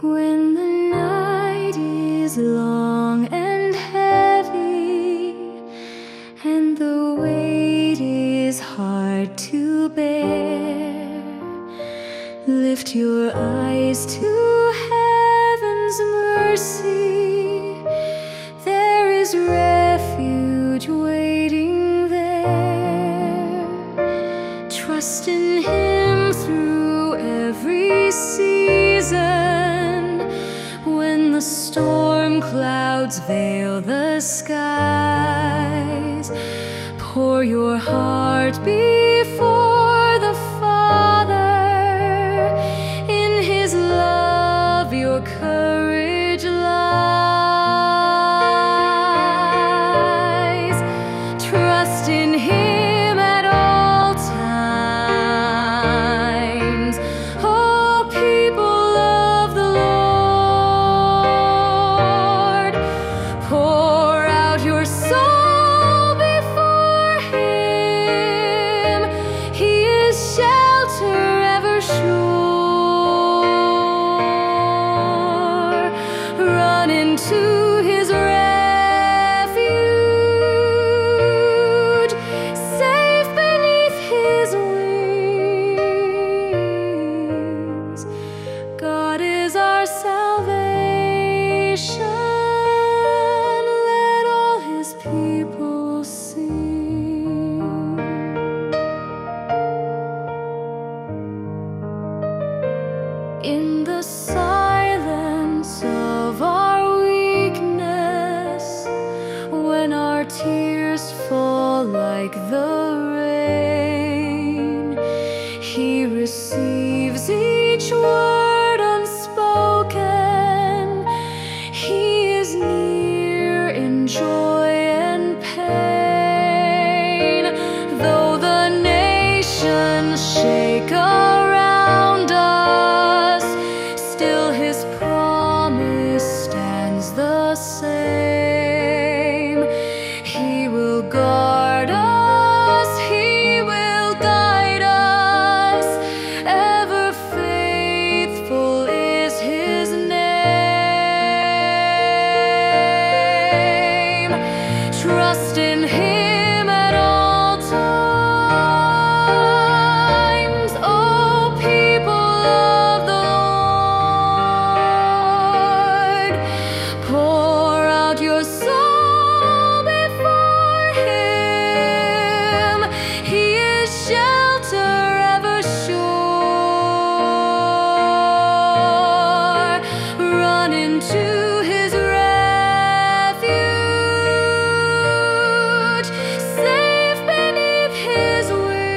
When the night is long and heavy, and the weight is hard to bear, lift your eyes to heaven's mercy. There is refuge waiting there. Trust in Him through every season. When the storm clouds veil the skies, pour your heart before the Father. In His love your courage lies. Trust in Him at all times, O people of the Lord. Pour out your soul before Him. He is shelter ever sure. Run into His refuge, safe beneath His wings. God is our salvation. Let all His people sing. In the silence of our weakness, when our tears fall like the rain, He receives each word unspoken. He is near in joy and pain. Though the nations shake around us, still His promise stands the same. He will guard us, He will guide us. Ever faithful is His name. Trust in Him at all times, O people of the Lord. Pour out your soul before Him. He is shelter ever sure. Run into His refuge, safe beneath His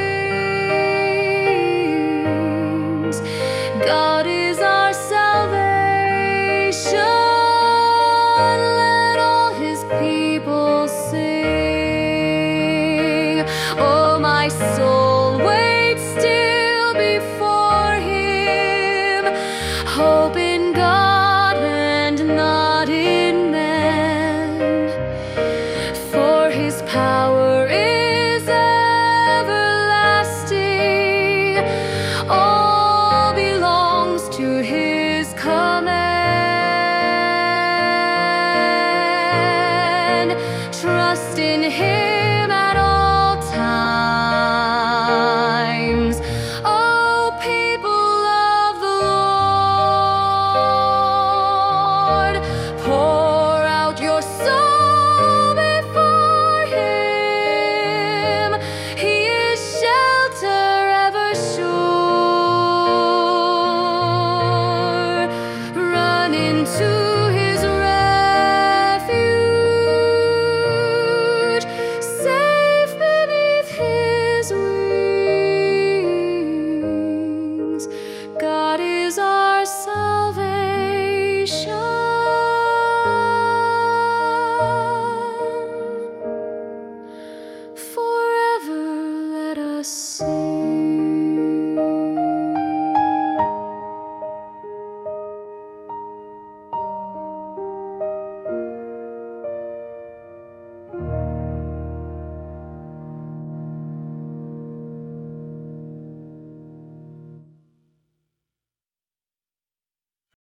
wings. God is our salvation. Let all His people sing. Oh, my soul, wait still before Him. Hope in God.